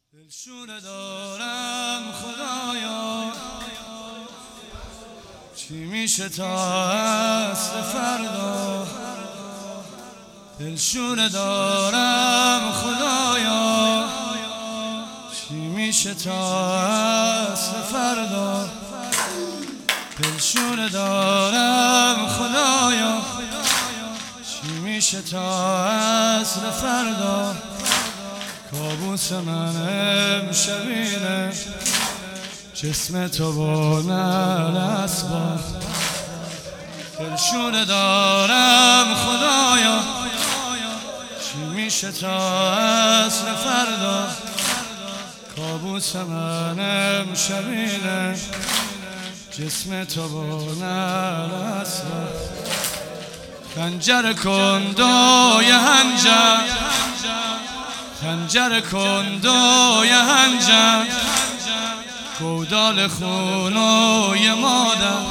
دلشوره دارم خدایا، چی میشه تا اصل فردا؟ دلشوره دارم خدایا، چی میشه تا اصل فردا؟ دلشوره دارم خدایا، چی میشه تا اصل فردا؟ کابوس من امشبینه، جسم تو با نعل اسباب. دلشوره دارم خدایا، چی میشه تا اصل فردا؟ کابوس من امشبینه، جسم تو با نعل اسباب. خنجر کندوی هنجر، خنجر کندوی هنجر، گودال خونوی مادر.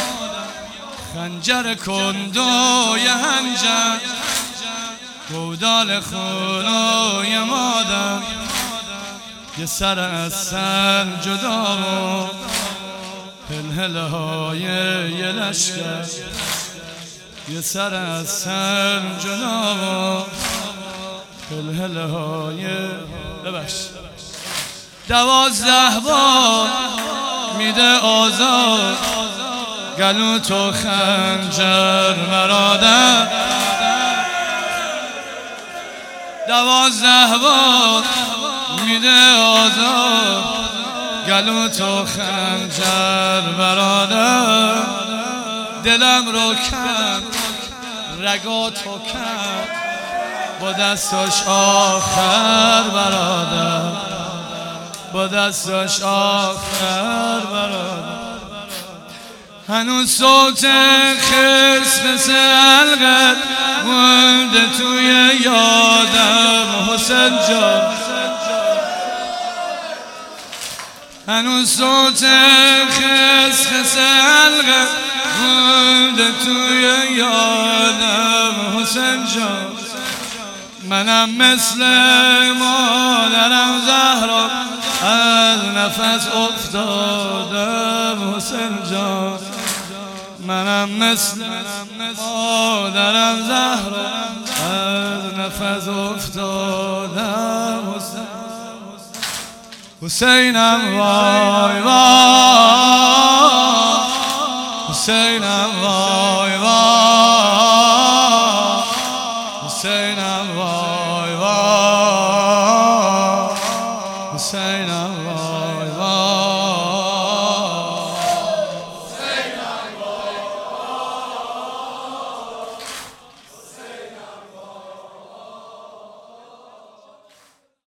خنجر کندوی هنجر، گودال خونوی مادر. یه سر از سر جدا و هلهله های یه لشکر. یه سر از سر جدا و هلهله های ببخش. 12 بار میده آزاد، گلو تو خنجر برادر. 12 بار میده آزاد، گلو تو خنجر برادر. دلم رو کند رگاتو کند، با دستاش آخر برادر، با دستاش آخر برادر. هنوز صوت خسخس حلقت مونده توی یادم حسین جان. هنوز صوت خسخس حلقت مونده توی یادم حسین جان. منم مثل مادرم زهرا از نفس افتادم حسین جان. منم مثل مادرم زهرا از نفس افتادم حسین. حسینم وای وای، حسینم وای وای، حسینم وای وای، حسینم وای